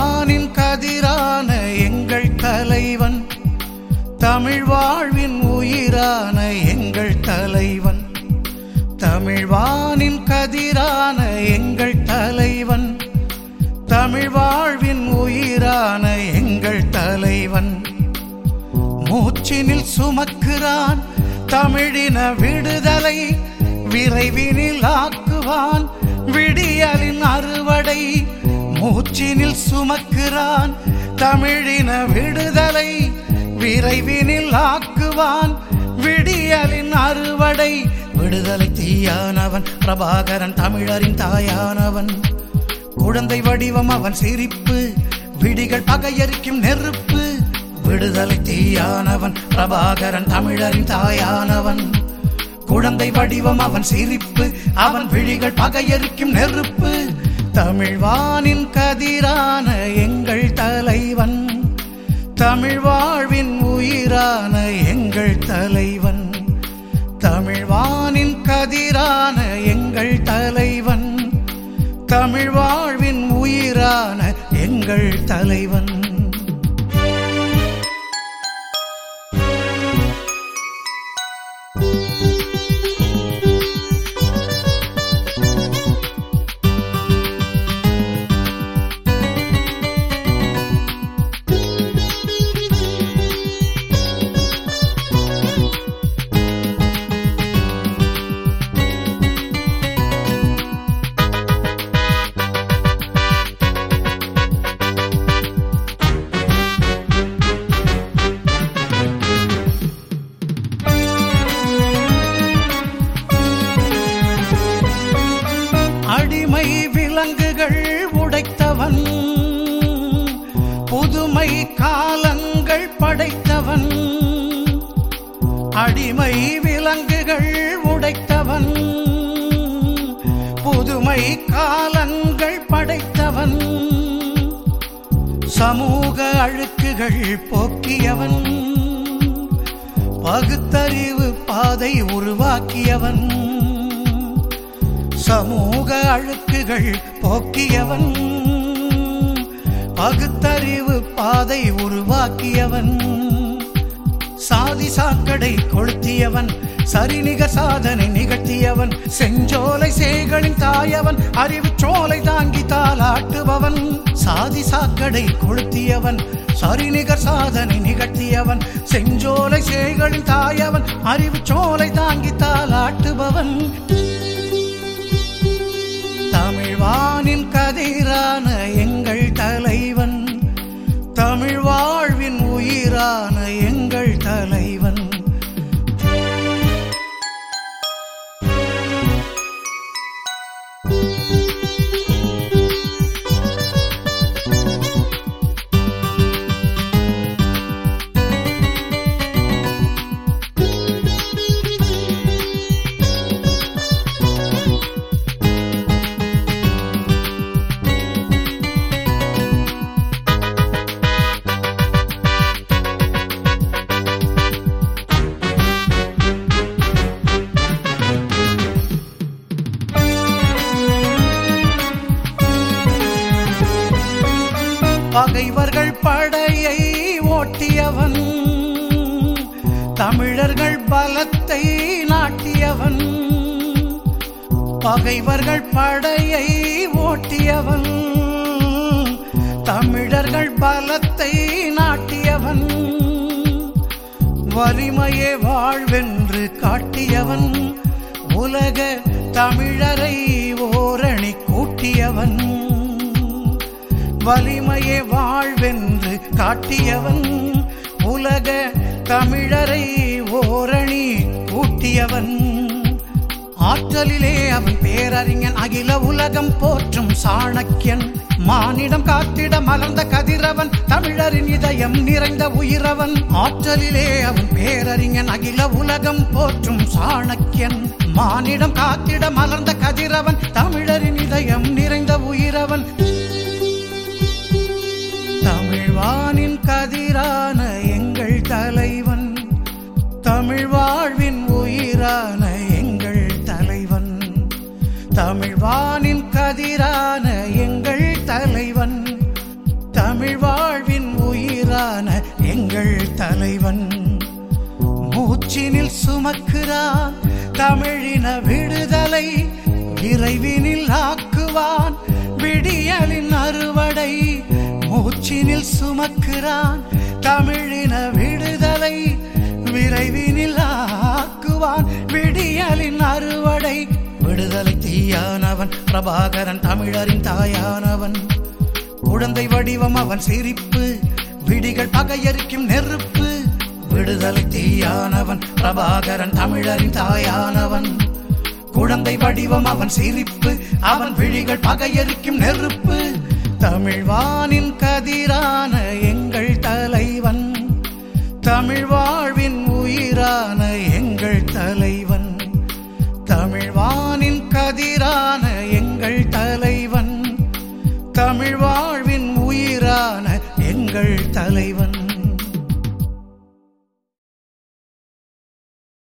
வானின் கதிரான எங்கள் தலைவன், தமிழ் வாழ்வின் உயிரான எங்கள் தலைவன். தமிழ் வானின் கதிரான எங்கள் தலைவன், தமிழ் வாழ்வின் உயிரான எங்கள் தலைவன். மூச்சினில் சுமக்கிறான் தமிழின விடுதலை, விரைவினில் ஆக்குவான் விடியலின் அறுவடை. மூச்சினில் சுமக்கிறான் தமிழின விடுதலை, விரைவினில் ஆக்குவான் விடியலின் அறுவடை. விடுதலை தீயானவன் பிரபாகரன், தமிழரின் தாயானவன். குழந்தை வடிவம் அவன் சிரிப்பு, விடிகள் பகையரிக்கும் நெருப்பு. விடுதலை தீயானவன் பிரபாகரன், தமிழரின் தாயானவன். குழந்தை வடிவம் அவன் சிரிப்பு, அவன் விழிகள் பகையரிக்கும் நெருப்பு. தமிழ் வானின் கதிரான எங்கள் தலைவன், தமிழ் வாழ்வின் உயிரான எங்கள் தலைவன். தமிழ் வானின் கதிரான எங்கள் தலைவன், தமிழ் வாழ்வின் உயிரான எங்கள் தலைவன். அடிமை விலங்குகள் உடைத்தவன், புதுமை காலங்கள் படைத்தவன். அடிமை விலங்குகள் உடைத்தவன், புதுமை காலங்கள் படைத்தவன். சமூக அழுக்குகள் போக்கியவன், பகுத்தறிவு பாதை உருவாக்கியவன். சமூக அழுக்குகள் போக்கியவன், பகுத்தறிவு பாதை உருவாக்கியவன். சாதி சாக்கடை கொளுத்தியவன், சரிநிகர் சாதனை நிகழ்த்தியவன். செஞ்சோலை சேகளின் தாயவன், அறிவு சோலை தாங்கி தாளாட்டுபவன். சாதி சாக்கடை கொளுத்தியவன், சரிநிகர் சாதனை நிகழ்த்தியவன். செஞ்சோலை சேகளின் தாயவன், அறிவு சோலை தாங்கி தாளாட்டுபவன். தமிழ் வானின் கதிரான எங்கள் தலைவன், தமிழ் வாழ்வின் உயிரான எங்கள் தலைவன். பகைவர்கள் படையை ஓட்டியவன், தமிழர்கள் பலத்தை நாட்டியவன். பகைவர்கள் படையை ஓட்டியவன், தமிழர்கள் பலத்தை நாட்டியவன். வலிமையே வாழ்வென்று காட்டியவன், உலக தமிழரை ஓரணி கூட்டியவன். வலிமையே வாழ்வென்று காட்டியவன், உலக தமிழரை ஓரணி கூட்டியவன். ஆற்றலிலே அவன் பேரறிஞன், அகில உலகம் போற்றும் சாணக்கியன். மானிடம் காத்திட மலர்ந்த கதிரவன், தமிழரின் இதயம் நிறைந்த உயிரவன். ஆற்றலிலே அவன் பேரறிஞன், அகில உலகம் போற்றும் சாணக்கியன். மானிடம் காத்திட மலர்ந்த கதிரவன், தமிழரின் இதயம் நிறைந்த உயிரவன். தமிழ் வானின் கதிரான எங்கள் தலைவன், தமிழ் வாழ்வின் உயிரான எங்கள் தலைவன். தமிழ் வானின் கதிரான எங்கள் தலைவன், தமிழ் வாழ்வின் உயிரான எங்கள் தலைவன். மூச்சினில் சுமக்கிறான் தமிழின விடுதலை, விரைவினில் ஆக்குவான் விடியலின் அறுவடை. மூச்சினில் சுமக்கிறான் தமிழின விடுதலை, விரைவினில் ஆக்குவான் விடியலின் அறுவடை. விடுதலை தீயானவன் பிரபாகரன், தமிழரின் தாயானவன். குழந்தை வடிவம் அவன் சிரிப்பு, விடிகள் பகையரிக்கும் நெருப்பு. விடுதலை தீயானவன் பிரபாகரன், தமிழரின் தாயானவன். குழந்தை வடிவம் அவன் சிரிப்பு, அவன் விழிகள் பகையரிக்கும் நெருப்பு. தமிழ் வானின் கதிரான எங்கள் தலைவன், தமிழ் வாழ்வின் உயிரான எங்கள் தலைவன். தமிழ் வானின் கதிரான எங்கள் தலைவன், தமிழ் வாழ்வின் உயிரான எங்கள் தலைவன்.